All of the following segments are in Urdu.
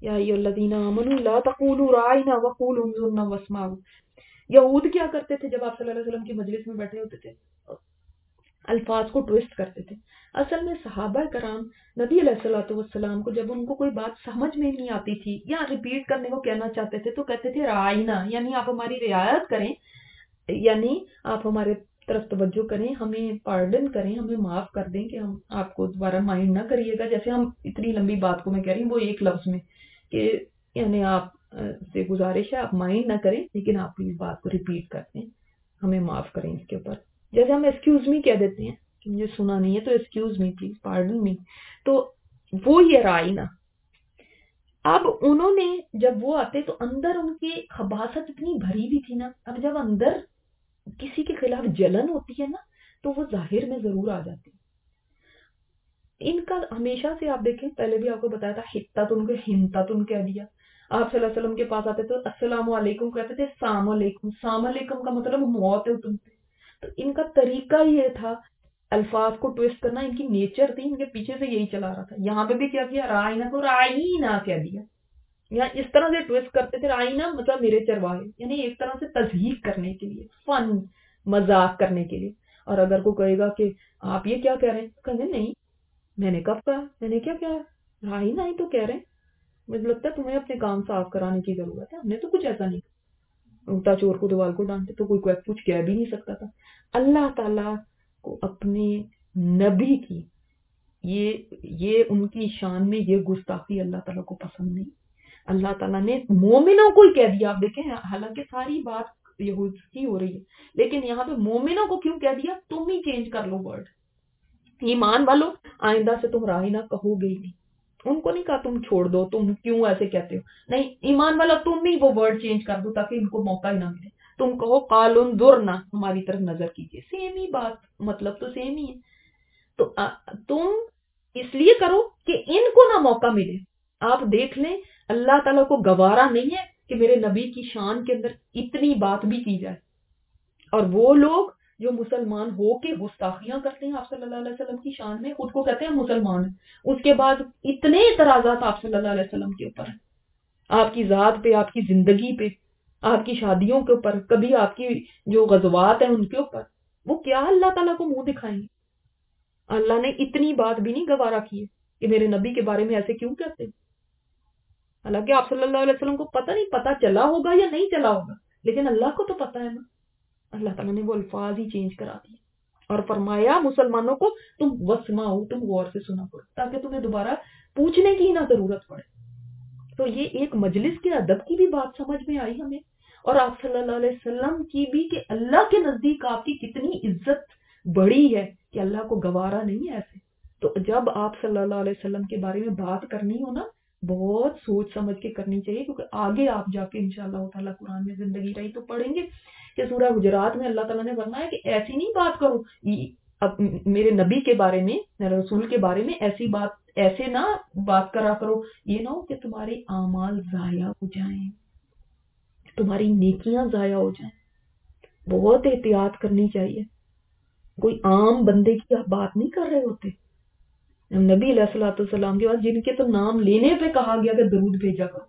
یا ایھا آمنوا لا تقولوا راعنا وقولوا انظرنا واسمعوا. یہود کیا کرتے تھے جب آپ صلی اللہ علیہ وسلم کی مجلس میں بیٹھے ہوتے تھے؟ الفاظ کو ٹویسٹ کرتے تھے. اصل میں صحابہ کرام نبی علیہ الصلوۃ والسلام کو جب ان کو کوئی بات سمجھ میں نہیں آتی تھی یا ریپیٹ کرنے کو کہنا چاہتے تھے تو کہتے تھے رعاینا، یعنی آپ ہماری رعایت کریں، یعنی آپ ہمارے طرف توجہ کریں، ہمیں پارڈن کریں، ہمیں معاف کر دیں کہ ہم آپ کو دوبارہ مائنڈ نہ کریے گا. جیسے ہم اتنی لمبی بات کو میں کہہ رہی ہوں وہ ایک لفظ میں کہ یعنی آپ سے گزارش ہے آپ مائنڈ نہ کریں لیکن آپ اس بات کو ریپیٹ کر دیں، ہمیں معاف کریں اس کے اوپر. جیسے ہم ایکسکیوز می کہہ دیتے ہیں کہ مجھے سنا نہیں ہے تو excuse me please pardon me, تو وہ یہ رائنا. اب انہوں نے جب وہ آتے تو اندر ان کی خباثت اتنی بھری ہوئی تھی نا، اب جب اندر کسی کے خلاف جلن ہوتی ہے نا تو وہ ظاہر میں ضرور آ جاتی. ان کا ہمیشہ سے آپ دیکھیں، پہلے بھی آپ کو بتایا تھا حتتن کو ہنتتن کہہ دیا. آپ صلی اللہ علیہ وسلم کے پاس آتے تو السلام علیکم کہتے تھے، السلام علیکم. السلام علیکم کا مطلب موت ہے تم پہ. تو ان کا طریقہ یہ تھا الفاظ کو ٹویسٹ کرنا، ان کی نیچر تھی، ان کے پیچھے سے یہی چلا رہا تھا. یہاں پہ بھی کیا کیا، رائنا کو رائنا کہہ دیا. یا اس طرح سے ٹویسٹ کرتے تھے، رائنا مطلب میرے چرواہے، یعنی ایک طرح سے تضحیق کرنے کے لیے، فن مذاق کرنے کے لیے. اور اگر کوئی کہے گا کہ آپ یہ کیا کہہ رہے ہیں، کہیں گے نہیں میں نے کب کہا، میں نے کیا کہا، رائنا ہی تو کہہ رہے ہیں. مجھے لگتا ہے تمہیں اپنے کام صاف کرانے کی ضرورت ہے، ہم نے تو کچھ ایسا نہیں کہا. الٹا چور کو دیوال کو ڈانٹتے تو کوئی کچھ کہہ بھی نہیں سکتا تھا. اللہ تعالیٰ کو اپنے نبی کی یہ ان کی شان میں یہ گستاخی اللہ تعالیٰ کو پسند نہیں. اللہ تعالیٰ نے مومنوں کو ہی کہہ دیا. آپ دیکھیں حالانکہ ساری بات یہود کی ہو رہی ہے لیکن یہاں پہ مومنوں کو کیوں کہہ دیا، تم ہی چینج کر لو ورڈ. ایمان والو آئندہ سے تم رائنا کہو گے ہی نہیں. ان کو نہیں کہا تم چھوڑ دو، تم کیوں ایسے کہتے ہو، نہیں ایمان والا تم ہی وہ ورڈ چینج کر دو تاکہ ان کو موقع ہی نہ ملے. تم کہو قال انظرنا، ہماری طرف نظر کیجیے. سیم ہی بات، مطلب تو سیم ہی ہے. تو تم اس لیے کرو کہ ان کو نہ موقع ملے. آپ دیکھ لیں اللہ تعالیٰ کو گوارا نہیں ہے کہ میرے نبی کی شان کے اندر اتنی بات بھی کی جائے. اور وہ لوگ جو مسلمان ہو کے گستاخیاں کرتے ہیں آپ صلی اللہ علیہ وسلم کی شان میں، خود کو کہتے ہیں مسلمان، اس کے بعد اتنے اعتراضات آپ صلی اللہ علیہ وسلم کے اوپر ہیں، آپ کی ذات پہ، آپ کی زندگی پہ، آپ کی شادیوں کے اوپر، کبھی آپ کی جو غزوات ہیں ان کے اوپر. وہ کیا اللہ تعالیٰ کو منہ دکھائیں گے؟ اللہ نے اتنی بات بھی نہیں گوارا کی ہے کہ میرے نبی کے بارے میں ایسے کیوں کہتے. حالانکہ آپ صلی اللہ علیہ وسلم کو پتہ نہیں پتہ چلا ہوگا یا نہیں چلا ہوگا لیکن اللہ کو تو پتہ ہے نا. اللہ تعالیٰ نے وہ الفاظ ہی چینج کرا دیے اور فرمایا مسلمانوں کو تم وسمعوا، تم غور سے سنا کرو تاکہ تمہیں دوبارہ پوچھنے کی نہ ضرورت پڑے. تو یہ ایک مجلس کے ادب کی بھی بات سمجھ میں آئی ہمیں، اور آپ صلی اللہ علیہ وسلم کی بھی کہ اللہ کے نزدیک آپ کی کتنی عزت بڑی ہے کہ اللہ کو گوارا نہیں ہے ایسے. تو جب آپ صلی اللہ علیہ وسلم کے بارے میں بات کرنی ہو نا بہت سوچ سمجھ کے کرنی چاہیے، کیونکہ آگے آپ جا کے انشاءاللہ تعالیٰ قرآن میں زندگی رہی تو پڑھیں گے کہ سورہ حجرات میں اللہ تعالیٰ نے فرمایا کہ ایسی نہیں بات کرو اب میرے نبی کے بارے میں، میرے رسول کے بارے میں ایسی بات، ایسے نہ بات کرا کرو، یہ نہ ہو کہ تمہارے اعمال ضائع ہو جائیں، تمہاری نیکیاں ضائع ہو جائیں. بہت احتیاط کرنی چاہیے. کوئی عام بندے کی آپ بات نہیں کر رہے ہوتے. نبی علیہ الصلوۃ والسلام کے بعد جن کے تو نام لینے پہ کہا گیا کہ درود بھیجا کرو،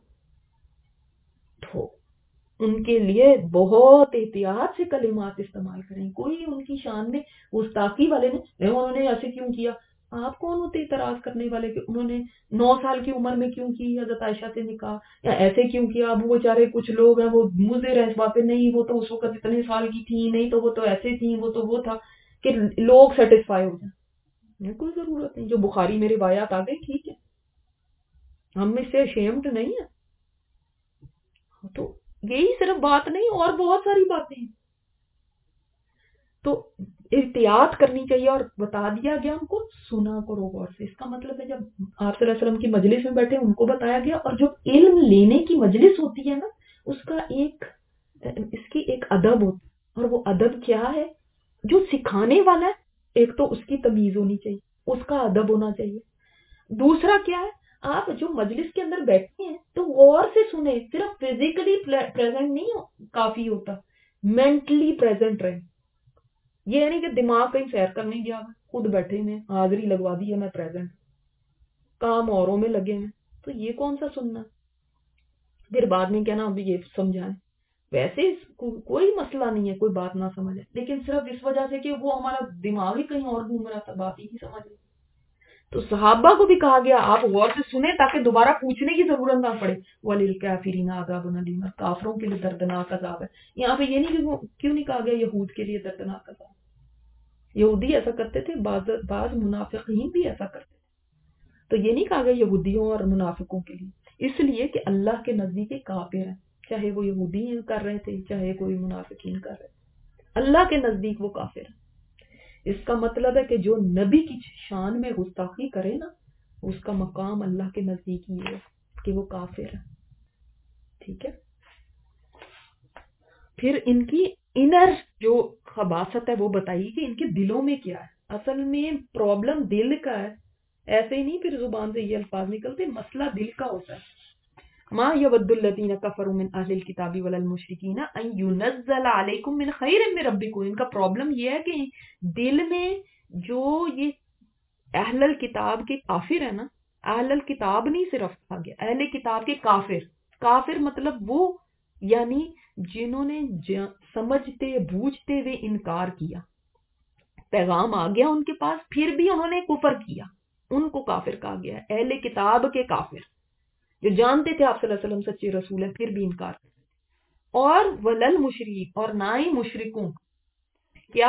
تو ان کے لیے بہت احتیاط سے کلمات استعمال کریں. کوئی ان کی شان میں گستاخی والے نہیں، انہوں نے ایسے کیوں کیا. آپ کون ہوتے اعتراض کرنے والے کہ انہوں نے 9 سال کی عمر میں کیوں کی حضرت عائشہ سے نکاح، یا ایسے کیوں کیا. اب وہ بیچارے کچھ لوگ ہیں وہ مضر ہیں اس بات پہ، نہیں وہ تو اس وقت اتنے سال کی تھی، نہیں تو وہ تو ایسے تھی، وہ تو وہ تھا، کہ لوگ سیٹسفائی ہو جائیں. کوئی ضرورت نہیں. جو بخاری میں روایات آ گئی ٹھیک ہے، ہم اس سے اشیمڈ نہیں ہیں. تو یہی صرف بات نہیں اور بہت ساری باتیں ہیں. تو احتیاط کرنی چاہیے اور بتا دیا گیا ہم کو سنا کرو غور سے. اس کا مطلب ہے جب آپ صلی اللہ علیہ وسلم کی مجلس میں بیٹھے ان کو بتایا گیا. اور جو علم لینے کی مجلس ہوتی ہے نا اس کا اس کی ایک ادب ہوتی ہے، اور وہ ادب کیا ہے؟ جو سکھانے والا ہے ایک تو اس کی تمیز ہونی چاہیے، اس کا ادب ہونا چاہیے. دوسرا کیا ہے، آپ جو مجلس کے اندر بیٹھے ہیں تو غور سے سنیں. صرف فزیکلی پریزنٹ نہیں کافی ہوتا، مینٹلی پریزنٹ رہیں. یہ نہیں کہ دماغ کہیں سیر کرنے گیا، خود بیٹھے میں حاضری لگوا دی ہے میں پریزنٹ، کام اوروں میں لگے ہیں. تو یہ کون سا سننا؟ پھر بعد میں کیا نا اب یہ سمجھائیں. ویسے کوئی مسئلہ نہیں ہے، کوئی بات نہ سمجھے، لیکن صرف اس وجہ سے کہ وہ ہمارا دماغ ہی کہیں اور گھوم رہا تھا، بات ہی نہیں سمجھ رہے. تو صحابہ کو بھی کہا گیا آپ غور سے سنیں تاکہ دوبارہ پوچھنے کی ضرورت نہ پڑے. وَلِلْكَافِرِينَ عَذَابٌ أَلِيمٌ، کافروں کے لیے دردناک عذاب ہے. یہاں پہ یہ نہیں کہ کیوں نہیں کہا گیا یہود کے لیے دردناک عذاب؟ یہودی ایسا کرتے تھے، بعض منافقین بھی ایسا کرتے تھے. تو یہ نہیں کہا گیا یہودیوں اور منافقوں کے لیے، اس لیے کہ اللہ کے نزدیک کافر ہیں، چاہے وہ یہودی کر رہے تھے چاہے کوئی منافقین کر رہے تھے، اللہ کے نزدیک وہ کافر ہے. اس کا مطلب ہے کہ جو نبی کی شان میں گستاخی کرے نا، اس کا مقام اللہ کے نزدیک ہی ہے کہ وہ کافر ہے. ٹھیک ہے. پھر ان کی انر جو خباثت ہے وہ بتائیے کہ ان کے دلوں میں کیا ہے. اصل میں پرابلم دل کا ہے، ایسے ہی نہیں پھر زبان سے یہ الفاظ نکلتے، مسئلہ دل کا ہوتا ہے. ما یود الذین کفروا من اہل الکتاب ولا المشرکین ان ینزل علیکم من خیر من ربکم. ان کا پرابلم یہ ہے کہ دل میں جو یہ اہل الکتاب کے کافر ہے نا، اہل الکتاب نہیں صرف کہا گیا، اہل کتاب کے کافر. کافر مطلب وہ یعنی جنہوں نے سمجھتے بوجھتے ہوئے انکار کیا، پیغام آ گیا ان کے پاس پھر بھی انہوں نے کفر کیا، ان کو کافر کہا گیا ہے. اہل کتاب کے کافر جو جانتے تھے آپ صلی اللہ علیہ وسلم سچے رسول ہیں پھر بھی انکار کرتے. اور ولل مشرک، اور نہ ہی مشرکوں کیا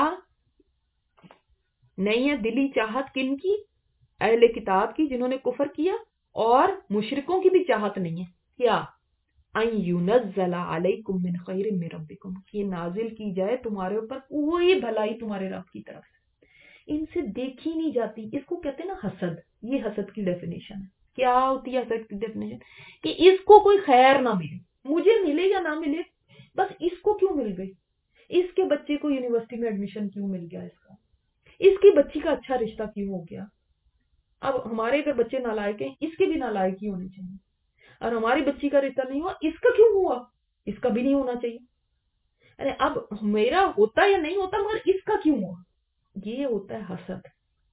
نہیں ہے دلی چاہت کن کی؟ اہل کتاب کی جنہوں نے کفر کیا، اور مشرکوں کی بھی چاہت نہیں ہے کیا؟ ان ینزل علیکم من خیر من ربکم، یہ نازل کی جائے تمہارے اوپر کوئی بھلائی تمہارے رب کی طرف سے. ان سے دیکھی نہیں جاتی. اس کو کہتے ہیں نا حسد. یہ حسد کی ڈیفینیشن ہے. کیا ہوتی ہے حسد کی ڈیفینیشن؟ کہ اس کو کوئی خیر نہ ملے، مجھے ملے یا نہ ملے، بس اس کو کیوں مل گئی، اس کے بچے کو یونیورسٹی میں ایڈمیشن کیوں مل گیا، اس کی بچی کا اچھا رشتہ کیوں ہو گیا. اب ہمارے اگر بچے نالائق ہیں، اس کے بھی نالائق ہی ہونے چاہیے. اور ہماری بچی کا رشتہ نہیں ہوا، اس کا کیوں ہوا، اس کا بھی نہیں ہونا چاہیے. ارے اب میرا ہوتا یا نہیں ہوتا مگر اس کا کیوں ہوا. یہ ہوتا ہے حسد.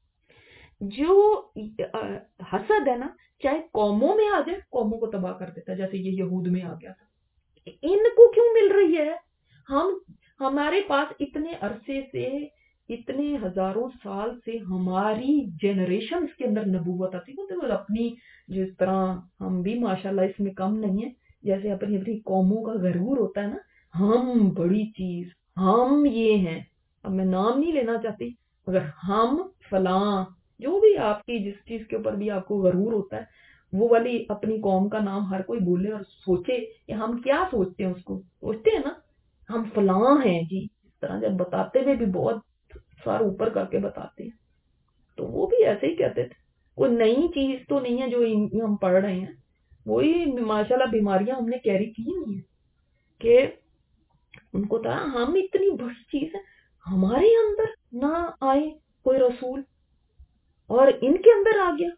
جو حسد ہے نا، چاہے قوموں میں آ جائے، قوموں کو تباہ کر دیتا ہے، جیسے یہ یہود میں آ گیا تھا. ان کو کیوں مل رہی ہے؟ ہمارے پاس اتنے عرصے سے، اتنے ہزاروں سال سے ہماری جنریشن کے اندر نبوت آتی ہے. اپنی جس طرح ہم بھی ماشاءاللہ اس میں کم نہیں ہیں، جیسے اپنی اپنی قوموں کا غرور ہوتا ہے نا، ہم بڑی چیز، ہم یہ ہیں. اب میں نام نہیں لینا چاہتی، مگر ہم فلاں، جو بھی آپ کی جس چیز کے اوپر بھی آپ کو غرور ہوتا ہے، وہ والی اپنی قوم کا نام ہر کوئی بولے اور سوچے کہ ہم کیا سوچتے ہیں، اس کو سوچتے ہیں نا ہم فلاں ہیں جی. اس طرح جب بتاتے ہوئے بھی بہت سار اوپر کر کے بتاتے ہیں، تو وہ بھی ایسے ہی کہتے تھے. کوئی نئی چیز تو نہیں ہے جو ہم پڑھ رہے ہیں، وہی ماشاءاللہ بیماریاں ہم نے کیری کی نہیں ہیں کہ ان کو تھا ہم اتنی بڑی چیز ہے، ہمارے اندر نہ آئے کوئی رسول اور ان کے اندر آ گیا.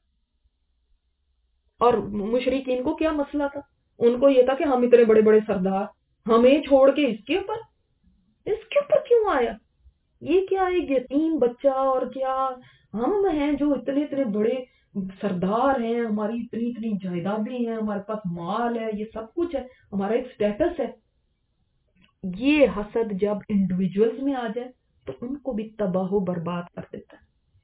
اور مشرکین کو کیا مسئلہ تھا؟ ان کو یہ تھا کہ ہم اتنے بڑے بڑے سردار، ہمیں چھوڑ کے اس کے اوپر کیوں آیا؟ یہ کیا ایک یتیم بچہ، اور کیا ہم ہیں جو اتنے اتنے بڑے سردار ہیں، ہماری اتنی اتنی جائیدادیں ہیں، ہمارے پاس مال ہے، یہ سب کچھ ہے، ہمارا ایک سٹیٹس ہے. یہ حسد جب انڈیویجولز میں آ جائے تو ان کو بھی تباہ و برباد کر دیتا ہے.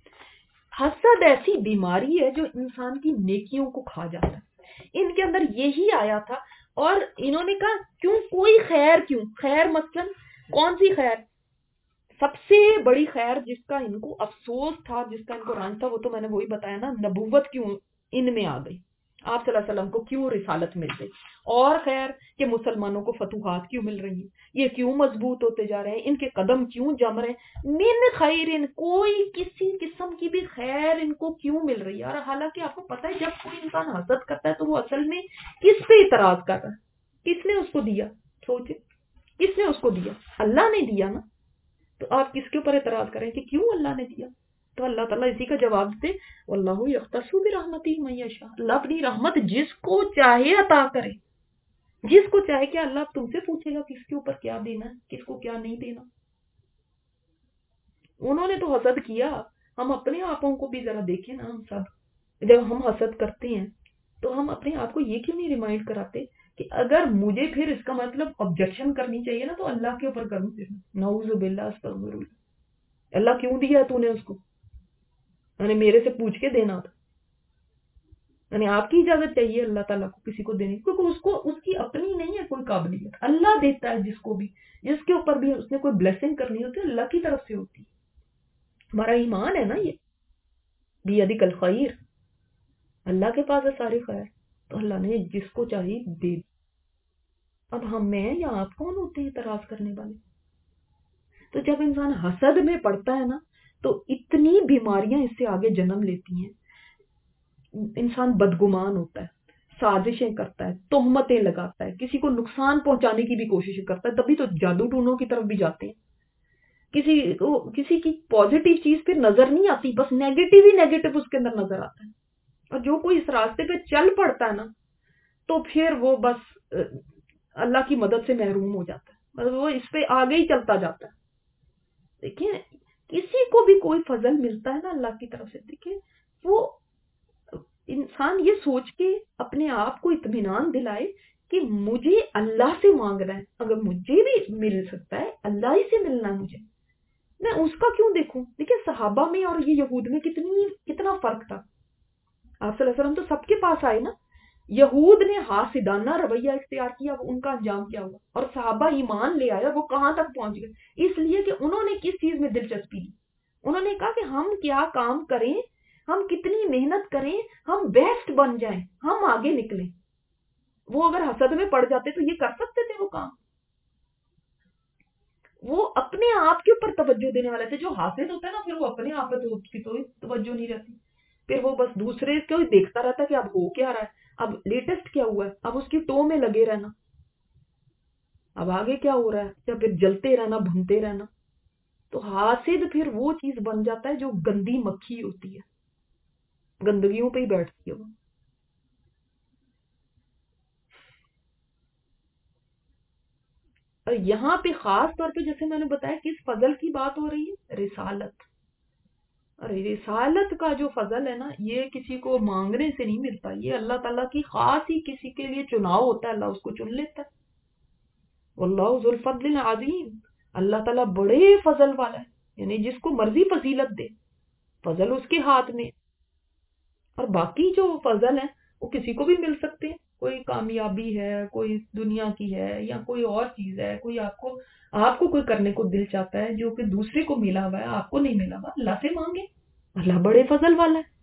حسد ایسی بیماری ہے جو انسان کی نیکیوں کو کھا جاتا ہے. ان کے اندر یہی آیا تھا، اور انہوں نے کہا کیوں کوئی خیر، کیوں خیر، مثلا کون سی خیر؟ سب سے بڑی خیر جس کا ان کو افسوس تھا، جس کا ان کو رنج تھا، وہ تو میں نے وہی بتایا نا، نبوت کیوں ان میں آ گئی، آپ صلی اللہ علیہ وسلم کو کیوں رسالت مل گئی. اور خیر کہ مسلمانوں کو فتوحات کیوں مل رہی ہیں، یہ کیوں مضبوط ہوتے جا رہے ہیں، ان کے قدم کیوں جم رہے ہیں. من خیر، کوئی کسی قسم کی بھی خیر ان کو کیوں مل رہی ہے. اور حالانکہ آپ کو پتہ ہے جب کوئی انسان حسد کرتا ہے تو وہ اصل میں کس پہ اعتراض کر رہا ہے؟ کس نے اس کو دیا؟ سوچے، کس نے اس کو دیا؟ اللہ نے دیا نا. تو آپ کس کے اوپر اعتراض کریں کہ کیوں اللہ نے دیا؟ تو اللہ تعالیٰ اسی کا جواب دے، واللہ یختص برحمتہ من یشاء، اللہ اپنی رحمت جس کو چاہے عطا کرے، جس کو چاہے. کیا اللہ تم سے پوچھے گا کس کے اوپر کیا دینا ہے، کس کو کیا نہیں دینا؟ انہوں نے تو حسد کیا. ہم اپنے آپوں کو بھی ذرا دیکھیں نا. ہم سب جب ہم حسد کرتے ہیں تو ہم اپنے آپ کو یہ کیوں نہیں ریمائنڈ کراتے کہ اگر مجھے پھر اس کا مطلب آبجیکشن کرنی چاہیے نا تو اللہ کے اوپر کروں، پھر نعوذ باللہ استغفر اللہ، اللہ کیوں دیا تو نے اس کو، یعنی میرے سے پوچھ کے دینا تھا، یعنی آپ کی اجازت چاہیے اللہ تعالیٰ کو کسی کو دینے کی، کیونکہ اس کو اس کی اپنی نہیں ہے کوئی قابلیت، اللہ دیتا ہے جس کو بھی، جس کے اوپر بھی اس نے کوئی بلیسنگ کرنی ہوتی ہے اللہ کی طرف سے ہوتی ہے، ہمارا ایمان ہے نا یہ، بیدک الخیر، اللہ کے پاس ہے ساری خیر، تو اللہ نے جس کو چاہیے دے دی۔ اب ہم میں یا آپ کون ہوتے ہیں اعتراض کرنے والے؟ تو جب انسان حسد میں پڑتا ہے نا تو اتنی بیماریاں اس سے آگے جنم لیتی ہیں، انسان بدگمان ہوتا ہے، سازشیں کرتا ہے، تہمتیں لگاتا ہے، کسی کو نقصان پہنچانے کی بھی کوشش کرتا ہے، تبھی تو جادو ٹونوں کی طرف بھی جاتے ہیں، کسی کی پازیٹیو چیز پھر نظر نہیں آتی، بس نیگیٹو ہی نیگیٹو اس کے اندر نظر آتا ہے، اور جو کوئی اس راستے پہ چل پڑتا ہے نا تو پھر وہ بس اللہ کی مدد سے محروم ہو جاتا ہے، بس وہ اس پہ آگے ہی چلتا جاتا ہے۔ دیکھیں کسی کو بھی کوئی فضل ملتا ہے نا اللہ کی طرف سے، دیکھیں وہ انسان یہ سوچ کے اپنے آپ کو اطمینان دلائے کہ مجھے اللہ سے مانگنا ہے، اگر مجھے بھی مل سکتا ہے اللہ ہی سے ملنا ہے مجھے، میں اس کا کیوں دیکھوں؟ دیکھیں صحابہ میں اور یہ یہود میں کتنا فرق تھا، آپ صلی اللہ علیہ وسلم تو سب کے پاس آئے نا، یہود نے حاسدانہ رویہ اختیار کیا، وہ ان کا انجام کیا ہوا، اور صحابہ ایمان لے آیا، وہ کہاں تک پہنچ گئے؟ اس لیے کہ انہوں نے کس چیز میں دلچسپی لی، انہوں نے کہا کہ ہم کیا کام کریں، ہم کتنی محنت کریں، ہم بیسٹ بن جائیں، ہم آگے نکلیں۔ وہ اگر حسد میں پڑ جاتے تو یہ کر سکتے تھے وہ کام؟ وہ اپنے آپ کے اوپر توجہ دینے والے تھے، جو حاسد ہوتا ہے نا پھر وہ اپنے آپ پہ اس کی کوئی توجہ نہیں رہتی، پھر وہ بس دوسرے کو دیکھتا رہتا کہ اب ہو کیا رہا ہے، اب لیٹسٹ کیا ہوا ہے، اب اس کی ٹو میں لگے رہنا، اب آگے کیا ہو رہا ہے، یا پھر جلتے رہنا، بھنتے رہنا۔ تو حاسد پھر وہ چیز بن جاتا ہے جو گندی مکھی ہوتی ہے، گندگیوں پہ ہی بیٹھتی ہے وہ۔ اور یہاں پہ خاص طور پہ جیسے میں نے بتایا کس فضل کی بات ہو رہی ہے، رسالت، اور رسالت کا جو فضل ہے نا یہ کسی کو مانگنے سے نہیں ملتا، یہ اللہ تعالیٰ کی خاص ہی کسی کے لیے چناؤ ہوتا ہے، اللہ اس کو چن لیتا ہے، واللہ ذو الفضل العظیم، اللہ تعالیٰ بڑے فضل والا ہے، یعنی جس کو مرضی فضیلت دے، فضل اس کے ہاتھ میں، اور باقی جو فضل ہیں وہ کسی کو بھی مل سکتے ہیں، کوئی کامیابی ہے، کوئی دنیا کی ہے، یا کوئی اور چیز ہے، کوئی آپ کو کوئی کرنے کو دل چاہتا ہے جو کہ دوسرے کو ملا ہوا ہے آپ کو نہیں ملا ہوا، اللہ سے مانگے، اللہ بڑے فضل والا ہے۔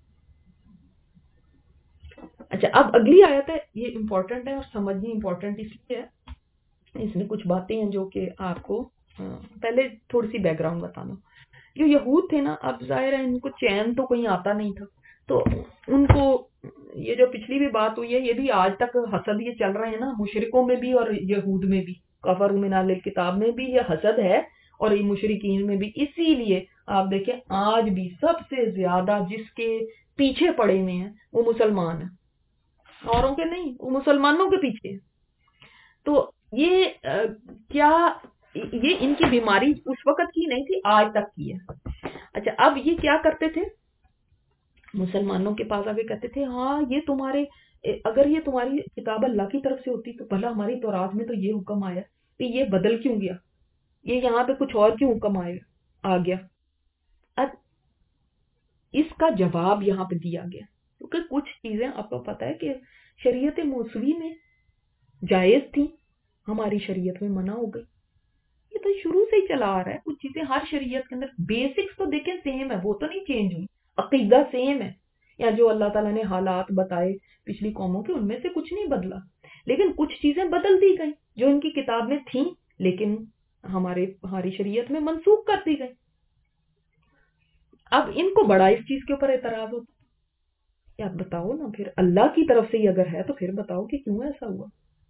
اچھا اب اگلی آیت ہے، یہ امپورٹنٹ ہے اور سمجھنی امپورٹنٹ اس لیے ہے، اس میں کچھ باتیں ہیں جو کہ آپ کو پہلے تھوڑی سی بیک گراؤنڈ بتانا۔ جو یہود تھے نا، اب ظاہر ہے ان کو چین تو کہیں آتا نہیں تھا، تو ان کو یہ جو پچھلی بھی بات ہوئی ہے یہ بھی آج تک حسد یہ چل رہے ہیں نا، مشرکوں میں بھی اور یہود میں بھی، کفروا من اہل الکتاب میں بھی یہ حسد ہے، اور یہ مشرکین میں بھی، اسی لیے آپ دیکھیں آج بھی سب سے زیادہ جس کے پیچھے پڑے ہوئے ہیں وہ مسلمان ہیں، اوروں کے نہیں، وہ مسلمانوں کے پیچھے ہیں۔ تو یہ کیا یہ ان کی بیماری اس وقت کی نہیں تھی، آج تک کی ہے۔ اچھا اب یہ کیا کرتے تھے، مسلمانوں کے پاس آگے کہتے تھے ہاں یہ تمہارے، اگر یہ تمہاری کتاب اللہ کی طرف سے ہوتی تو بھلا ہماری تورات میں تو یہ حکم آیا کہ یہ بدل کیوں گیا، یہ یہاں پہ کچھ اور کیوں حکم آ گیا؟ اب اس کا جواب یہاں پہ دیا گیا، کیونکہ کچھ چیزیں آپ کو پتا ہے کہ شریعت موسوی میں جائز تھی، ہماری شریعت میں منع ہو گئی، یہ تو شروع سے ہی چلا آ رہا ہے، کچھ چیزیں ہر شریعت کے اندر بیسکس تو دیکھیں سیم ہے، وہ تو نہیں چینج ہوئی، عقیدہ سیم ہے، یا جو اللہ تعالیٰ نے حالات بتائے پچھلی قوموں کے ان میں سے کچھ نہیں بدلا، لیکن کچھ چیزیں بدل دی گئی جو ان کی کتاب میں تھیں لیکن ہماری شریعت میں منسوخ کر دی گئی۔ اب ان کو بڑا اس چیز کے اوپر اعتراض ہوتا ہے، آپ بتاؤ نا پھر اللہ کی طرف سے ہی اگر ہے تو پھر بتاؤ کہ کیوں ایسا ہوا،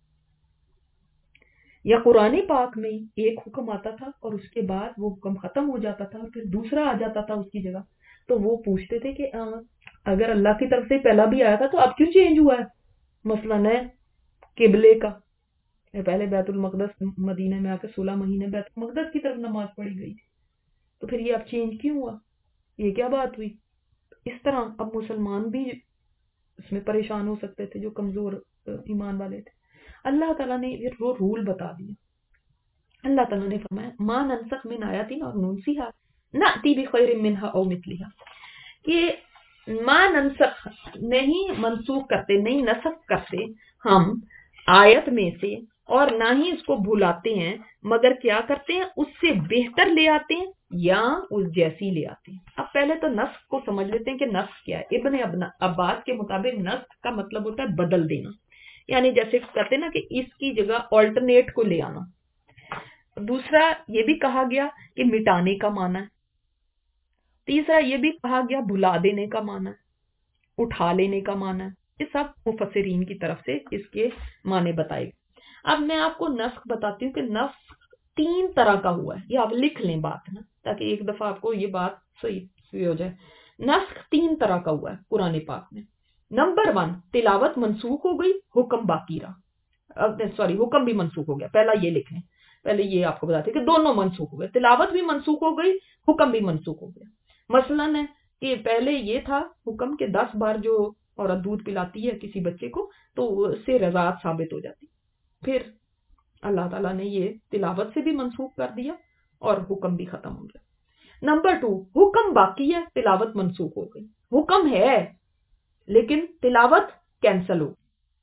یا قرآن پاک میں ایک حکم آتا تھا اور اس کے بعد وہ حکم ختم ہو جاتا تھا اور پھر دوسرا آ جاتا تھا اس کی جگہ، تو وہ پوچھتے تھے کہ اگر اللہ کی طرف سے پہلا بھی آیا تھا تو اب کیوں چینج ہوا ہے؟ مثلا ہے قبلے کا، پہلے بیت المقدس مدینہ میں آ کے 16 مہینے بیت المقدس کی طرف نماز پڑھی گئی تھی، تو پھر یہ اب چینج کیوں ہوا، یہ کیا بات ہوئی؟ اس طرح اب مسلمان بھی اس میں پریشان ہو سکتے تھے جو کمزور ایمان والے تھے۔ اللہ تعالیٰ نے یہ وہ رول بتا دیا. اللہ تعالیٰ نے فرمایا ما ننسخ من آیاتن اور ننسیہا نأتی بخیر منہا او مثلہا، کہ ما ننسخ نہیں منسوخ کرتے، نہیں نسخ کرتے ہم آیت میں سے، اور نہ ہی اس کو بھلاتے ہیں، مگر کیا کرتے ہیں اس سے بہتر لے آتے ہیں یا اس جیسی لے آتے ہیں. اب پہلے تو نسخ کو سمجھ لیتے ہیں کہ نسخ کیا ہے. ابن عباس کے مطابق نسخ کا مطلب ہوتا ہے بدل دینا، یعنی جیسے کہتے ہیں نا کہ اس کی جگہ آلٹرنیٹ کو لے آنا. دوسرا یہ بھی کہا گیا کہ مٹانے کا معنی ہے. تیسرا یہ بھی کہا گیا بھلا دینے کا معنی ہے، اٹھا لینے کا معنی ہے. یہ سب مفسرین کی طرف سے اس کے معنی بتائے گئے. اب میں آپ کو نسخ بتاتی ہوں کہ نسخ 3 طرح کا ہوا ہے. یہ آپ لکھ لیں بات نا، تاکہ ایک دفعہ آپ کو یہ بات صحیح ہو جائے. نسخ 3 طرح کا ہوا ہے قرآن پاک میں. نمبر 1، تلاوت منسوخ ہو گئی، حکم باقی رہا. حکم بھی منسوخ ہو گیا. پہلا یہ لکھ لیں، پہلے یہ آپ کو بتاتے کہ دونوں منسوخ ہو گئے، تلاوت بھی منسوخ ہو گئی، حکم بھی منسوخ ہو گیا. مثلاً ہے کہ پہلے یہ تھا حکم کہ 10 بار جو عورت دودھ پلاتی ہے کسی بچے کو تو اس سے رضاعت ثابت ہو جاتی. پھر اللہ تعالیٰ نے یہ تلاوت سے بھی منسوخ کر دیا اور حکم بھی ختم ہو گیا. نمبر 2، حکم باقی ہے، تلاوت منسوخ ہو گئی. حکم ہے لیکن تلاوت کینسل ہو،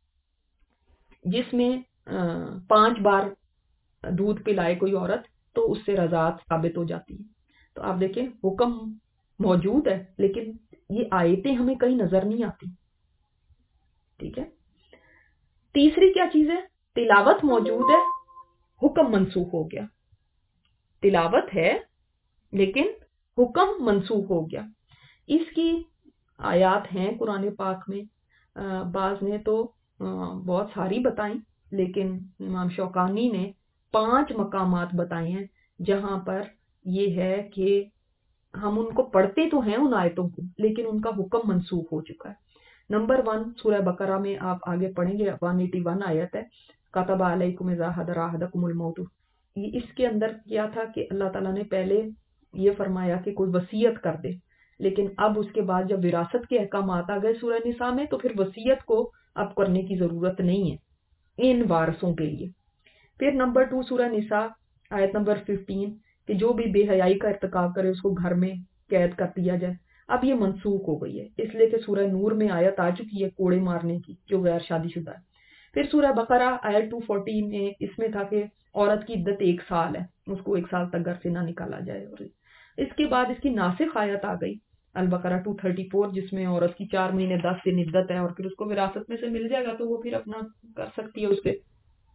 جس میں 5 بار دودھ پلائے کوئی عورت تو اس سے رضاعت ثابت ہو جاتی ہے. تو آپ دیکھیں حکم موجود ہے لیکن یہ آیتیں ہمیں کہیں نظر نہیں آتی. ٹھیک ہے. تیسری کیا چیز ہے، تلاوت موجود ہے، حکم منسوخ ہو گیا. تلاوت ہے لیکن حکم منسوخ ہو گیا. اس کی آیات ہیں قرآن پاک میں، بعض نے تو بہت ساری بتائیں، لیکن امام شوکانی نے 5 مقامات بتائے ہیں جہاں پر یہ ہے کہ ہم ان کو پڑھتے تو ہیں ان آیتوں کو لیکن ان کا حکم منسوخ ہو چکا ہے. نمبر 1 سورہ بقرہ میں آپ آگے پڑھیں گے، 181 آیت ہے، کتب علیکم اذا حضر احدکم الموت. اس کے اندر کیا تھا کہ اللہ تعالیٰ نے پہلے یہ فرمایا کہ کوئی وصیت کر دے، لیکن اب اس کے بعد جب وراثت کے احکامات آ گئے سورہ نساء میں تو پھر وصیت کو اب کرنے کی ضرورت نہیں ہے ان وارثوں کے لیے. پھر نمبر 2 سورہ نساء آیت نمبر 15 کہ جو بھی بے حیائی کا ارتکاب کرے اس کو گھر میں قید کر دیا جائے. اب یہ منسوخ ہو گئی ہے اس لیے کہ سورہ نور میں آیت آ چکی ہے کوڑے مارنے کی جو غیر شادی شدہ ہے. پھر سورہ بقرہ آیت 240 میں اس میں تھا کہ عورت کی عدت 1 سال ہے، اس کو 1 سال تک گھر سے نہ نکالا جائے. اور اس کے بعد اس کی ناسخ آیت آ گئی البقرہ 234 جس میں عورت کی 4 مہینے 10 دن عدت ہے اور پھر اس کو وراثت میں سے مل جائے گا تو وہ پھر اپنا کر سکتی ہے اس پہ.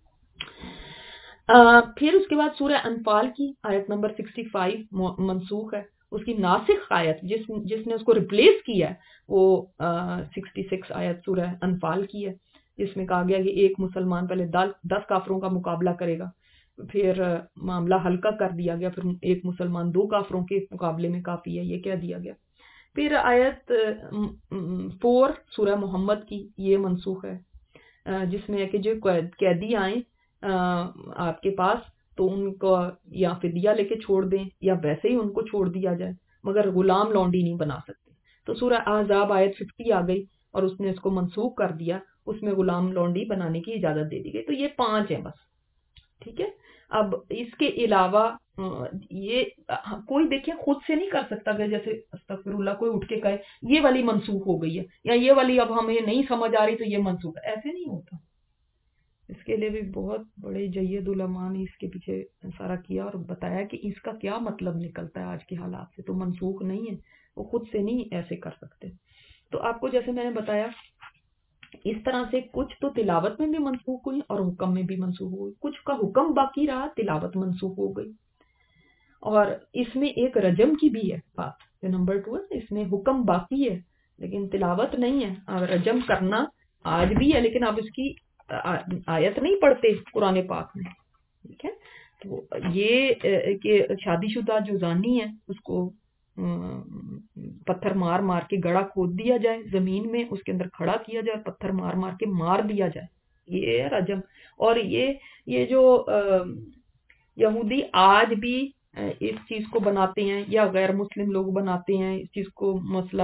پھر اس کے بعد سورہ انفال کی آیت نمبر 65 منسوخ ہے. اس کی ناسخ آیت جس نے اس کو ریپلیس کیا ہے وہ 66 آیت سورہ انفال کی ہے، جس میں کہا گیا کہ ایک مسلمان پہلے 10 کافروں کا مقابلہ کرے گا، پھر معاملہ ہلکا کر دیا گیا، پھر ایک مسلمان 2 کافروں کے مقابلے میں کافی ہے یہ کہہ دیا گیا. پھر آیت 4 سورہ محمد کی یہ منسوخ ہے، جس میں ہے کہ جو قیدی آئیں آپ کے پاس تو ان کو یا فدیہ لے کے چھوڑ دیں یا ویسے ہی ان کو چھوڑ دیا جائے مگر غلام لونڈی نہیں بنا سکتے. تو سورہ احزاب آیت 50 آ گئی اور اس نے اس کو منسوخ کر دیا، اس میں غلام لونڈی بنانے کی اجازت دے دی گئی. تو یہ 5 ہیں بس. ٹھیک ہے. اب اس کے علاوہ یہ کوئی دیکھیں خود سے نہیں کر سکتا کہ جیسے استغفر اللہ کوئی اٹھ کے کہے یہ والی منسوخ ہو گئی ہے یا یہ والی اب ہمیں نہیں سمجھ آ رہی تو یہ منسوخ ہے، ایسے نہیں ہوتا. اس کے لیے بھی بہت بڑے جید علماء نے اس کے پیچھے سارا کیا اور بتایا کہ اس کا کیا مطلب نکلتا ہے آج کے حالات سے. تو منسوخ نہیں ہے، وہ خود سے نہیں ایسے کر سکتے. تو آپ کو جیسے میں نے بتایا اس طرح سے کچھ تو تلاوت میں بھی منسوخ ہوئی اور حکم میں بھی منسوخ ہوئی، کچھ کا حکم باقی رہا تلاوت منسوخ ہو گئی. اور اس میں ایک رجم کی بھی ہے بات، جو نمبر 2 ہے اس میں حکم باقی ہے لیکن تلاوت نہیں ہے. اور رجم کرنا آج بھی ہے لیکن اب اس کی آیت نہیں پڑھتے قرآن پاک میں. ٹھیک ہے. تو یہ کہ شادی شدہ جو زانی ہے اس کو پتھر مار مار کے گڑھا کھود دیا جائے زمین میں، اس کے اندر کھڑا کیا جائے، پتھر مار مار کے مار دیا جائے، یہ ہے رجم. اور یہ جو یہودی آج بھی اس چیز کو بناتے ہیں یا غیر مسلم لوگ بناتے ہیں اس چیز کو مسئلہ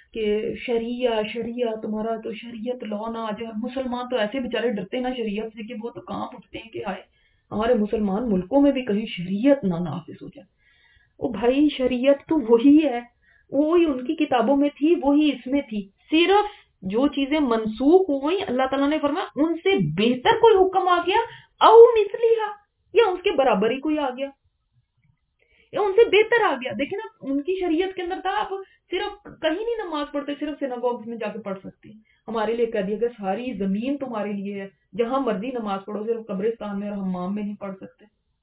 کہ شریعہ تمہارا تو شریعت لا نہ آ جائے. مسلمان تو ایسے بیچارے ڈرتے نا شریعت سے کہ وہ تو کہاں اٹھتے ہیں کہ آئے ہمارے مسلمان ملکوں میں بھی کہیں شریعت نہ نافذ ہو جائے. او بھائی شریعت تو وہی ہے, وہی ان کی کتابوں میں تھی, وہی اس میں تھی. صرف جو چیزیں منسوخ ہو گئی اللہ تعالیٰ نے فرمایا ان سے بہتر کوئی حکم آ گیا او مثلیہا, یا اس کے برابر ہی کوئی آ گیا یا ان سے بہتر آ گیا. دیکھیں نا ان کی شریعت کے اندر تھا آپ صرف کہیں نہیں نماز پڑھتے, صرف سیناگوگز میں جا کے پڑھ سکتے. ہمارے لیے کہہ دیا گیا ساری زمین تمہارے لیے ہے, جہاں مرضی نماز پڑھو, صرف قبرستان میں اور حمام میں نہیں پڑھ سکتے.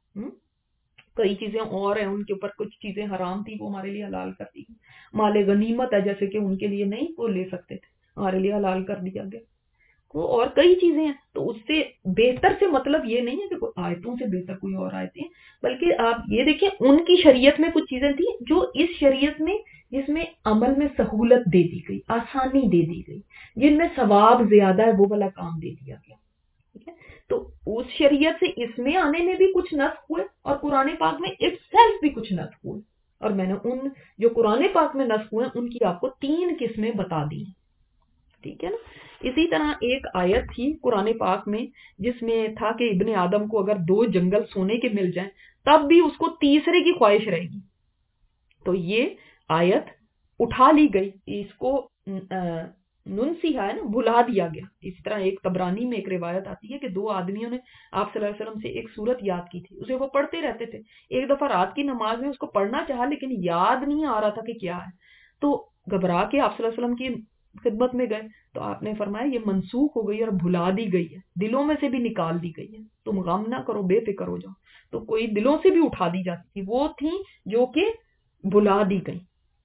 کئی چیزیں اور ہیں ان کے اوپر, کچھ چیزیں حرام تھی وہ ہمارے لیے حلال کر دی. مال غنیمت ہے جیسے کہ ان کے لیے نہیں وہ لے سکتے تھے, ہمارے لیے حلال کر دیا گیا. اور کئی چیزیں ہیں. تو اس سے بہتر سے مطلب یہ نہیں ہے کہ آیتوں سے بہتر کوئی اور آیتیں, بلکہ آپ یہ دیکھیں ان کی شریعت میں کچھ چیزیں تھیں جو اس شریعت میں جس میں عمل میں سہولت دے دی گئی, آسانی دے دی گئی, جن میں ثواب زیادہ ہے وہ والا کام دے دیا گیا. ٹھیک ہے, تو اس شریعت سے اس میں آنے میں بھی کچھ نسخ ہوئے اور قرآن پاک میں اٹ سیلف بھی کچھ نسخ ہوئے. اور میں نے ان جو قرآن پاک میں نسخ ہوئے ان کی آپ کو 3 قسمیں بتا دی. ٹھیک ہے نا. اسی طرح ایک آیت تھی قرآن پاک میں جس میں تھا کہ ابن آدم کو اگر 2 جنگل سونے کے مل جائیں تب بھی اس کو تیسرے کی خواہش رہے گی. تو یہ آیت اٹھا لی گئی, اس کو ننسیہا ہے نا, بھلا دیا گیا. اس طرح ایک طبرانی میں ایک روایت آتی ہے کہ 2 آدمیوں نے آپ صلی اللہ علیہ وسلم سے ایک سورت یاد کی تھی, اسے وہ پڑھتے رہتے تھے. ایک دفعہ رات کی نماز میں اس کو پڑھنا چاہا لیکن یاد نہیں آ رہا تھا کہ کیا ہے, تو گھبرا کے آپ صلی اللہ علیہ وسلم کی خدمت میں گئے تو آپ نے فرمایا یہ منسوخ ہو گئی اور بھلا دی گئی ہے, دلوں میں سے بھی نکال دی گئی ہے, تم غم نہ کرو, بے فکر ہو جاؤ. تو کوئی دلوں سے بھی اٹھا دی جاتی تھی, وہ تھیں جو کہ بھلا دی گئی.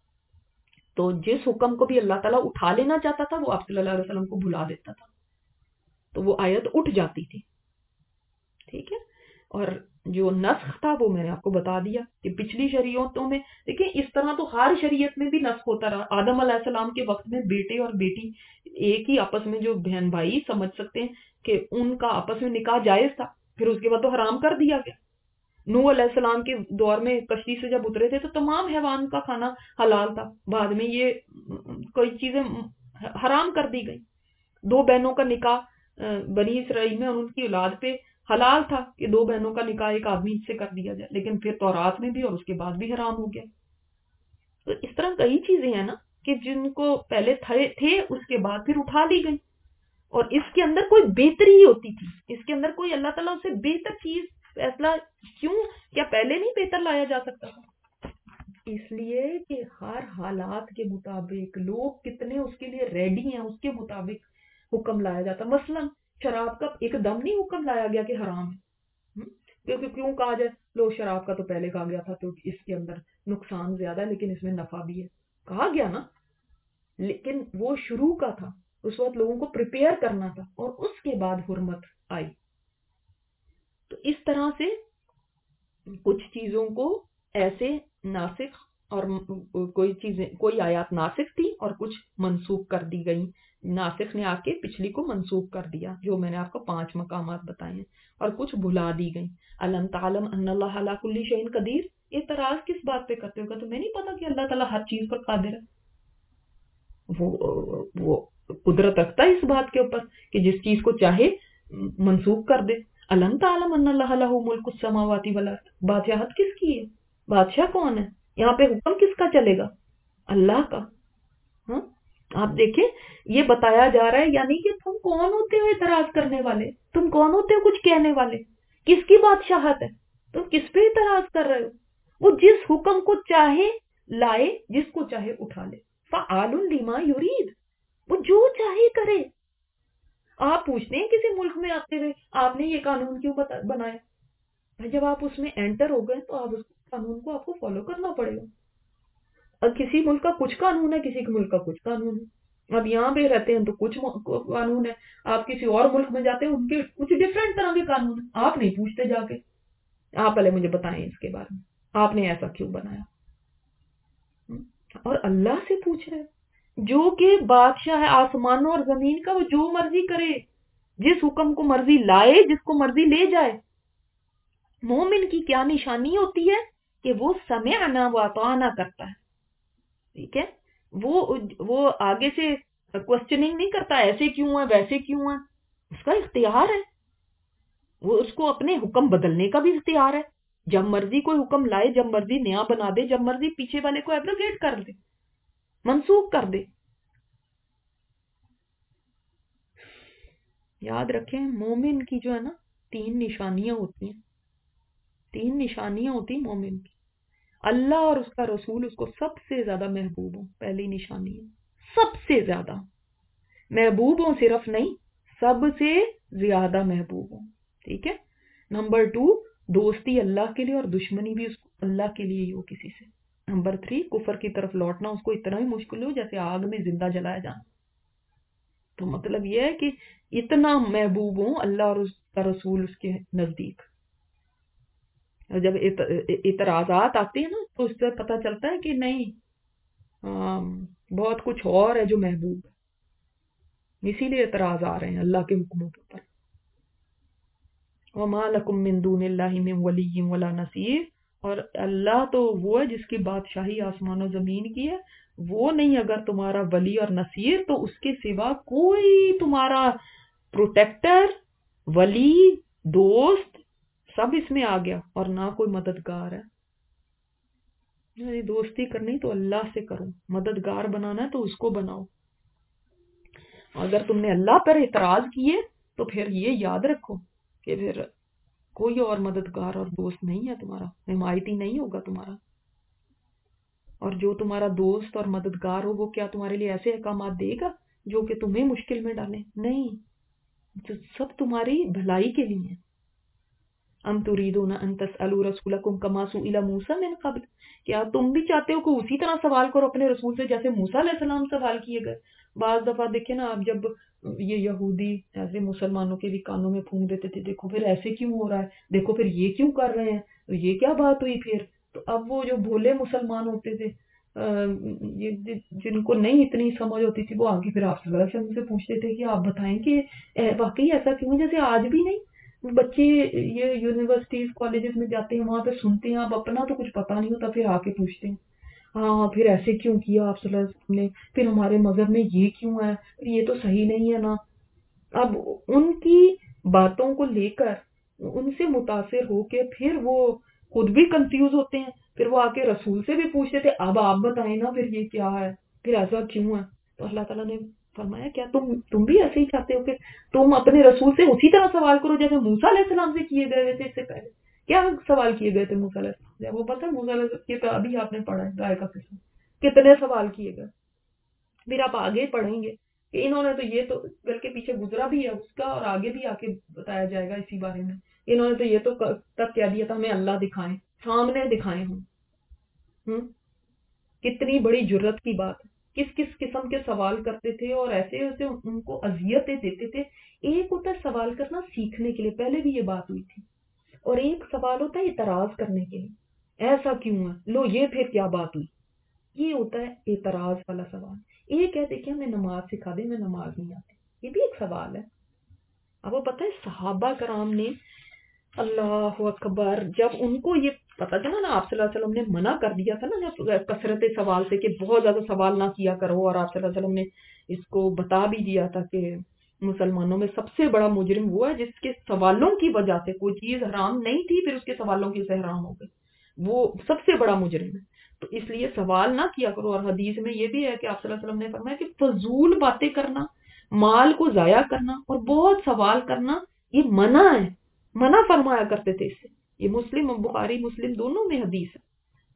تو جس حکم کو بھی اللہ تعالیٰ اٹھا لینا چاہتا تھا وہ آپ صلی اللہ علیہ وسلم کو بھلا دیتا تھا, تو وہ آیت اٹھ جاتی تھی. ٹھیک ہے. اور جو نسخ تھا وہ میں نے آپ کو بتا دیا کہ پچھلی شریعتوں میں دیکھیں اس طرح تو ہر شریعت میں بھی نسخ ہوتا رہا. آدم علیہ السلام کے وقت میں بیٹے اور بیٹی ایک ہی آپس میں جو بہن بھائی سمجھ سکتے ہیں کہ ان کا آپس میں نکاح جائز تھا, پھر اس کے بعد تو حرام کر دیا گیا. نوح علیہ السلام کے دور میں کشتی سے جب اترے تھے تو تمام حیوان کا کھانا حلال تھا, بعد میں یہ کوئی چیزیں حرام کر دی گئی. 2 بہنوں کا نکاح بنی اسرائیل میں اور ان کی اولاد پہ حلال تھا کہ 2 بہنوں کا نکاح ایک آدمی سے کر دیا جائے, لیکن پھر تورات میں بھی اور اس کے بعد بھی حرام ہو گیا. تو اس طرح کئی چیزیں ہیں نا کہ جن کو پہلے تھے اس کے بعد پھر اٹھا لی گئی, اور اس کے اندر کوئی بہتری ہوتی تھی, اس کے اندر کوئی اللہ تعالیٰ سے بہتر چیز فیصلہ کیوں, کیا پہلے نہیں بہتر لایا جا سکتا تھا؟ اس لیے کہ ہر حالات کے مطابق لوگ کتنے اس کے لیے ریڈی ہیں اس کے مطابق حکم لایا جاتا. مثلا شراب کا ایک دم نہیں حکم لایا گیا کہ حرام ہے, کیونکہ کیوں کہا جائے لو شراب کا تو پہلے کہا گیا تھا کیونکہ اس کے اندر نقصان زیادہ ہے لیکن اس میں نفع بھی ہے, کہا گیا نا, لیکن وہ شروع کا تھا, اس وقت لوگوں کو پریپیئر کرنا تھا اور اس کے بعد حرمت آئی. تو اس طرح سے کچھ چیزوں کو ایسے ناسخ اور کوئی آیات ناسخ تھی اور کچھ منسوخ کر دی گئی. ناسخ نے آ کے پچھلی کو منسوخ کر دیا, جو میں نے آپ کو 5 مقامات بتائے ہیں, اور کچھ بھلا دی گئی. الم تعلم ان اللہ علی کل شیء قدیر, اعتراض کس بات پہ کرتے ہو, تو میں نہیں پتا کہ اللہ تعالیٰ ہر چیز پر قادر ہے. وہ قدرت رکھتا ہے اس بات کے اوپر کہ جس چیز کو چاہے منسوخ کر دے. الم تعلم ان اللہ لہ ملک السماوات والارض, بادشاہت کس کی ہے, بادشاہ کون ہے, یہاں پہ حکم کس کا چلے گا, اللہ کا. ہاں آپ دیکھیں یہ بتایا جا رہا ہے, یعنی کہ تم کون ہوتے ہو اعتراض کرنے والے, تم کون ہوتے ہو کچھ کہنے والے, کس کی بادشاہت ہے, تم کس پہ اعتراض کر رہے ہو. وہ جس حکم کو چاہے لائے, جس کو چاہے اٹھا لے. فعال لما یرید, وہ جو چاہے کرے. آپ پوچھتے ہیں کسی ملک میں آتے ہوئے آپ نے یہ قانون کیوں بنایا, جب آپ اس میں انٹر ہو گئے تو آپ اس قانون کو آپ کو فالو کرنا پڑے گا. اب کسی ملک کا کچھ قانون ہے, کسی کے ملک کا کچھ قانون ہے. اب یہاں پہ رہتے ہیں تو کچھ قانون ہے, آپ کسی اور ملک میں جاتے ہیں ان کے کچھ ڈفرینٹ طرح کے قانون ہیں. آپ نہیں پوچھتے جا کے, آپ پہلے مجھے بتائیں اس کے بارے میں, آپ نے ایسا کیوں بنایا. اور اللہ سے پوچھ رہے جو کہ بادشاہ ہے آسمانوں اور زمین کا, وہ جو مرضی کرے, جس حکم کو مرضی لائے, جس کو مرضی لے جائے. مومن کی کیا نشانی ہوتی ہے کہ وہ سمعنا و اطعنا کرتا ہے. ٹھیک ہے, وہ آگے سے کوشچننگ نہیں کرتا ایسے کیوں ہے ویسے کیوں ہے. اس کا اختیار ہے, وہ اس کو اپنے حکم بدلنے کا بھی اختیار ہے. جب مرضی کوئی حکم لائے, جب مرضی نیا بنا دے, جب مرضی پیچھے والے کو ایبروگیٹ کر دے, منسوخ کر دے. یاد رکھیں مومن کی جو ہے نا 3 نشانیاں ہوتی ہیں, 3 نشانیاں ہوتی ہیں مومن کی. اللہ اور اس کا رسول اس کو سب سے زیادہ محبوب ہوں, پہلی نشانی ہے. سب سے زیادہ محبوب ہوں, صرف نہیں سب سے زیادہ محبوب ہوں. ٹھیک ہے. نمبر 2 دوستی اللہ کے لیے اور دشمنی بھی اس کو اللہ کے لیے ہی ہو کسی سے. نمبر 3 کفر کی طرف لوٹنا اس کو اتنا ہی مشکل ہو جیسے آگ میں زندہ جلایا جانا. تو مطلب یہ ہے کہ اتنا محبوب ہوں اللہ اور اس کا رسول اس کے نزدیک. جب اعتراضات آتے ہیں نا تو اس سے پتہ چلتا ہے کہ نہیں, بہت کچھ اور ہے جو محبوب ہے, اسی لیے اعتراض آ رہے ہیں اللہ کے حکموں کے اوپر. وما لکم من دون اللہ من ولی ولا نصیر, اور اللہ تو وہ ہے جس کی بادشاہی آسمان و زمین کی ہے, وہ نہیں اگر تمہارا ولی اور نصیر تو اس کے سوا کوئی تمہارا پروٹیکٹر, ولی, دوست سب اس میں آ گیا, اور نہ کوئی مددگار ہے. یعنی دوستی کرنی تو اللہ سے کرو, مددگار بنانا ہے تو اس کو بناؤ. اگر تم نے اللہ پر اعتراض کیے تو پھر یہ یاد رکھو کہ پھر کوئی اور مددگار اور دوست نہیں ہے تمہارا, حمایتی نہیں ہوگا تمہارا. اور جو تمہارا دوست اور مددگار ہو وہ کیا تمہارے لیے ایسے احکامات دے گا جو کہ تمہیں مشکل میں ڈالیں؟ نہیں, جو سب تمہاری بھلائی کے لیے. ام تريدون ان تسألوا رسولكم كما سئل موسى من قبل, کیا تم بھی چاہتے ہو کہ اسی طرح سوال کرو اپنے رسول سے جیسے موسیٰ علیہ السلام سوال کیے گئے. بعض دفعہ دیکھیں نا آپ, جب یہ یہودی ایسے مسلمانوں کے بھی کانوں میں پھونک دیتے تھے, دیکھو پھر ایسے کیوں ہو رہا ہے, دیکھو پھر یہ کیوں کر رہے ہیں, تو یہ کیا بات ہوئی پھر. تو اب وہ جو بھولے مسلمان ہوتے تھے, جن کو نہیں اتنی سمجھ ہوتی تھی, وہ آگے پھر آپ صلی اللہ علیہ وسلم سے پوچھتے تھے کہ آپ بتائیں کہ واقعی ایسا کیوں, جیسے آج بھی نہیں بچے یہ یونیورسٹیز کالجز میں جاتے ہیں, وہاں پہ سنتے ہیں, اب اپنا تو کچھ پتا نہیں ہوتا, پھر آ کے پوچھتے ہیں ہاں پھر ایسے کیوں کیا آپ صلی اللہ علیہ وسلم نے, پھر ہمارے مذہب میں یہ کیوں ہے, پھر یہ تو صحیح نہیں ہے نا. اب ان کی باتوں کو لے کر ان سے متاثر ہو کے پھر وہ خود بھی کنفیوز ہوتے ہیں, پھر وہ آ کے رسول سے بھی پوچھتے تھے اب آپ بتائیں نا پھر یہ کیا ہے, پھر ایسا کیوں ہے. تو اللہ تعالیٰ نے فرمایا کیا تم بھی ایسے ہی چاہتے ہو کہ تم اپنے رسول سے اسی طرح سوال کرو جیسے موسیٰ علیہ السلام سے کیے گئے تھے. اس سے پہلے کیا سوال کیے گئے تھے موسیٰ علیہ السلام سے, وہ پتہ ہے موسیٰ علیہ السلام یہ تو ابھی آپ نے پڑھا ہے گائے کا قصہ, کتنے سوال کیے گئے. پھر آپ آگے پڑھیں گے کہ انہوں نے تو یہ تو بلکہ پیچھے گزرا بھی ہے اس کا, اور آگے بھی آ کے بتایا جائے گا اسی بارے میں. انہوں نے تو یہ تو تک کہہ دیا تھا ہمیں اللہ دکھائیں, سامنے دکھائیں ہم. کتنی بڑی جرت کی بات ہے. کس کس قسم کے سوال کرتے تھے اور ایسے ایسے ان کو اذیتیں دیتے تھے. ایک ہوتا ہے سوال کرنا سیکھنے کے لیے, پہلے بھی یہ بات ہوئی تھی, اور ایک سوال ہوتا ہے اعتراض کرنے کے لیے, ایسا کیوں ہے, لو یہ پھر کیا بات ہوئی. یہ ہوتا ہے اعتراض والا سوال. ایک ہے دیکھیں ہمیں نماز سکھا دیں, ہمیں نماز نہیں آتی, یہ بھی ایک سوال ہے. اب وہ پتہ ہے صحابہ کرام نے, اللہ اکبر, جب ان کو یہ پتا چلا نا آپ صلی اللہ علیہ وسلم نے منع کر دیا تھا نا کثرت سوال سے کہ بہت زیادہ سوال نہ کیا کرو, اور آپ صلی اللہ علیہ وسلم نے اس کو بتا بھی دیا تھا کہ مسلمانوں میں سب سے بڑا مجرم وہ ہے جس کے سوالوں کی وجہ سے کوئی چیز حرام نہیں تھی پھر اس کے سوالوں کی سے حرام ہو گئی, وہ سب سے بڑا مجرم ہے. تو اس لیے سوال نہ کیا کرو. اور حدیث میں یہ بھی ہے کہ آپ صلی اللہ علیہ وسلم نے فرمایا کہ فضول باتیں کرنا, مال کو ضائع کرنا اور بہت سوال کرنا یہ منع ہے, منع فرمایا کرتے تھے اس سے. یہ مسلم, بخاری مسلم دونوں میں حدیث ہے.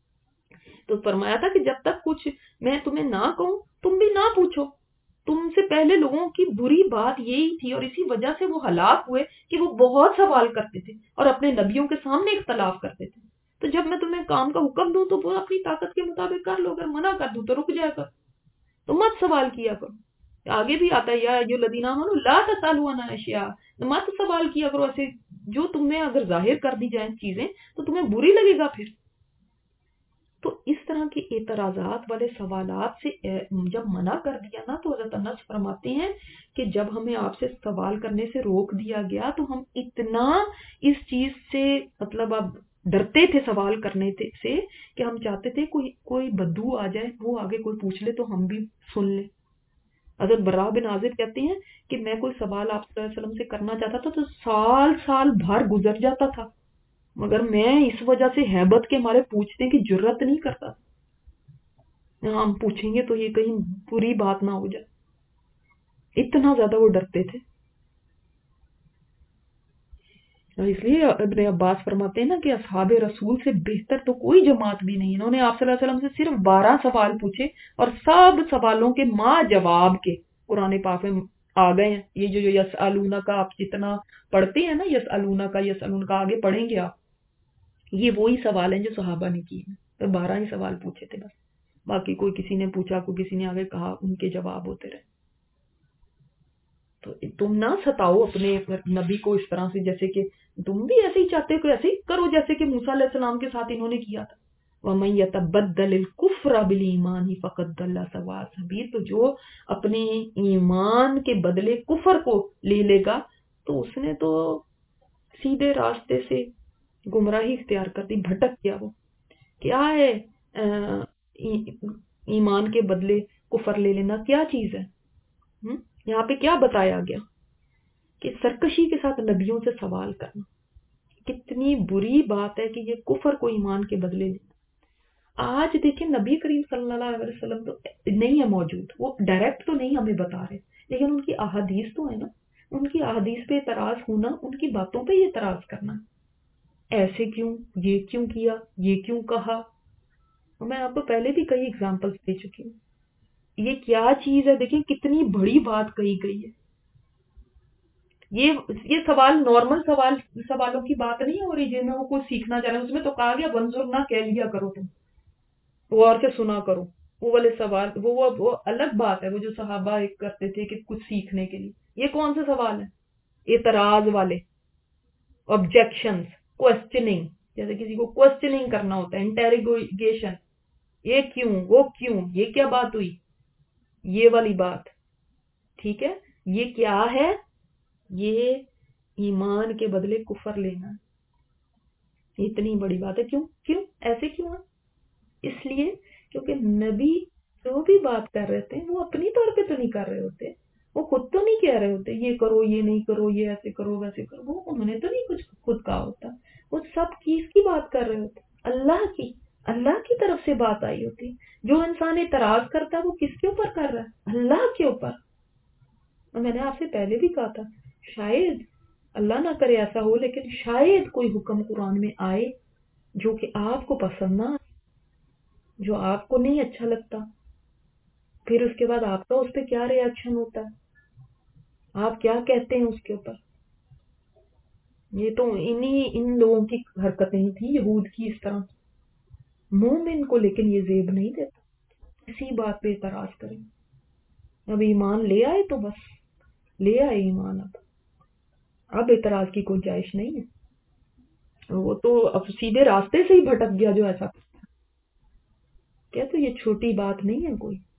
تو فرمایا تھا کہ جب تک کچھ میں تمہیں نہ کہوں تم بھی نہ پوچھو. تم سے پہلے لوگوں کی بری بات یہی تھی, اور اسی وجہ سے وہ ہلاک ہوئے کہ وہ بہت سوال کرتے تھے اور اپنے نبیوں کے سامنے اختلاف کرتے تھے. تو جب میں تمہیں کام کا حکم دوں تو وہ اپنی طاقت کے مطابق کر لو, اگر منع کر دوں تو رک جایا کر, تو مت سوال کیا کرو. آگے بھی آتا ہے یا جو الذین آمنوا لا تسألوا عن اشیاء, مت سوال کیا کرو ایسے جو تمہیں اگر ظاہر کر دی جائیں چیزیں تو تمہیں بری لگے گا پھر. تو اس طرح کے اعتراضات والے سوالات سے جب منع کر دیا نا تو حضرت انس فرماتے ہیں کہ جب ہمیں آپ سے سوال کرنے سے روک دیا گیا تو ہم اتنا اس چیز سے مطلب اب ڈرتے تھے سوال کرنے سے کہ ہم چاہتے تھے کوئی بدو آ جائے، وہ آگے کوئی پوچھ لے تو ہم بھی سن لیں۔ حضرت براء بن عازب کہتے ہیں کہ میں کوئی سوال آپ صلی اللہ علیہ وسلم سے کرنا چاہتا تھا تو سال سال بھر گزر جاتا تھا، مگر میں اس وجہ سے ہیبت کے مارے پوچھنے کی جرت نہیں کرتا، ہم پوچھیں گے تو یہ کہیں بری بات نہ ہو جائے، اتنا زیادہ وہ ڈرتے تھے۔ اور اس لیے ابن عباس فرماتے ہیں نا کہ اصحاب رسول سے بہتر تو کوئی جماعت بھی نہیں، انہوں نے آپ صلی اللہ علیہ وسلم سے صرف 12 سوال پوچھے اور سب سوالوں کے ماں جواب کے قرآن پاک میں آ گئے ہیں۔ یہ جو یسألونہ کا آپ جتنا پڑھتے ہیں نا، یسألونہ کا آگے پڑھیں گے آپ، یہ وہی سوال ہیں جو صحابہ نے کیے ہیں، تو 12 ہی سوال پوچھے تھے بس، باقی کوئی کسی نے پوچھا، کوئی کسی نے آگے کہا، ان کے جواب ہوتے رہے۔ تو تم نہ ستاؤ اپنے نبی کو اس طرح سے، جیسے کہ تم بھی ایسے ہی چاہتے ہو کہ ایسے ہی کرو جیسے کہ موسیٰ علیہ السلام کے ساتھ انہوں نے کیا تھا۔ وَمَن يَتَبَدَّلِ الْكُفْرَ بِالْإِيمَانِ فَقَدْ ضَلَّ سَوَاءَ السَّبِيلِ، تو جو اپنے ایمان کے بدلے کفر کو لے لے گا تو اس نے تو سیدھے راستے سے گمراہی اختیار کر دی، بھٹک گیا۔ وہ کیا ہے ایمان کے بدلے کفر لے لینا، کیا چیز ہے؟ یہاں پہ کیا بتایا گیا کہ سرکشی کے ساتھ نبیوں سے سوال کرنا کتنی بری بات ہے، کہ یہ کفر کو ایمان کے بدلے لینا۔ آج دیکھیں نبی کریم صلی اللہ علیہ وسلم تو نہیں ہے موجود، وہ ڈائریکٹ تو نہیں ہمیں بتا رہے، لیکن ان کی احادیث تو ہے نا، ان کی احادیث پہ اعتراض ہونا، ان کی باتوں پہ یہ اعتراض کرنا، ایسے کیوں، یہ کیوں کیا، یہ کیوں کہا۔ میں آپ کو پہلے بھی کئی اگزامپلس دے چکی ہوں، یہ کیا چیز ہے، دیکھیں کتنی بڑی بات کہی گئی ہے۔ یہ سوال نارمل سوالوں کی بات نہیں ہو رہی جن میں وہ کچھ سیکھنا چاہ رہے ہیں، اس میں تو کہا گیا بنظر نہ کہہ لیا کرو، تم غور سے سنا کرو، وہ والے سوال وہ الگ بات ہے، وہ جو صحابہ ایک کرتے تھے کہ کچھ سیکھنے کے لیے۔ یہ کون سے سوال ہیں؟ اعتراض والے، آبجیکشنز، کوسچننگ، جیسے کسی کو کوسچننگ کرنا ہوتا ہے، انٹیروگیشن، یہ کیوں، وہ کیوں، یہ کیا بات ہوئی، یہ والی بات، ٹھیک ہے۔ یہ کیا ہے؟ یہ ایمان کے بدلے کفر لینا، اتنی بڑی بات ہے۔ کیوں ایسے کیوں ہے؟ اس لیے کیونکہ نبی جو بھی بات کر رہے تھے وہ اپنی طور پہ تو نہیں کر رہے ہوتے، وہ خود تو نہیں کہہ رہے ہوتے یہ کرو، یہ نہیں کرو، یہ ایسے کرو، ویسے کرو، وہ انہوں نے تو نہیں کچھ خود کہا ہوتا، وہ سب کس کی بات کر رہے ہوتے؟ اللہ کی طرف سے بات آئی ہوتی۔ جو انسان اعتراض کرتا ہے وہ کس کے اوپر کر رہا ہے؟ اللہ کے اوپر۔ اور میں نے آپ سے پہلے بھی کہا تھا، شاید اللہ نہ کرے ایسا ہو، لیکن شاید کوئی حکم قرآن میں آئے جو کہ آپ کو پسند نہ، جو آپ کو نہیں اچھا لگتا، پھر اس کے بعد آپ کا اس پہ کیا ری ایکشن ہوتا ہے، آپ کیا کہتے ہیں اس کے اوپر۔ یہ تو ان لوگوں کی حرکتیں ہی تھی، یہود کی اس طرح۔ مومن کو لیکن یہ زیب نہیں دیتا اسی بات پہ اعتراض کریں۔ اب ایمان لے آئے تو بس لے آئے ایمان، اب اعتراض کی گنجائش نہیں ہے، وہ تو اب سیدھے راستے سے ہی بھٹک گیا جو ایسا کرتا ہے۔ کیا تو یہ چھوٹی بات نہیں ہے کوئی۔